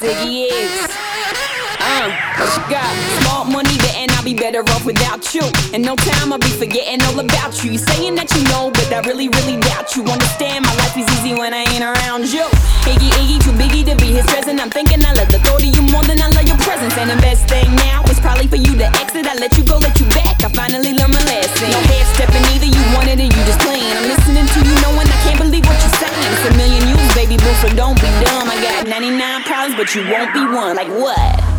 Ziggy is. What you got? Small money, betting I'll be better off without you. In no time I'll be forgetting all about you. You saying that you know, but I really, really doubt you. Understand my life is easy when I ain't around you. Iggy, too biggie to be his present. I'm thinking I love the thought of you more than I love your presence. And the best thing now is probably for you to exit. I let you go, let you back. I finally learned my lesson. No head stepping either, you wanted it, you just playing. I'm listening to you knowing I can't believe what you're saying. It's a million you, baby boo, so don't be dumb. I got 99 problems, but you won't be one. Like what?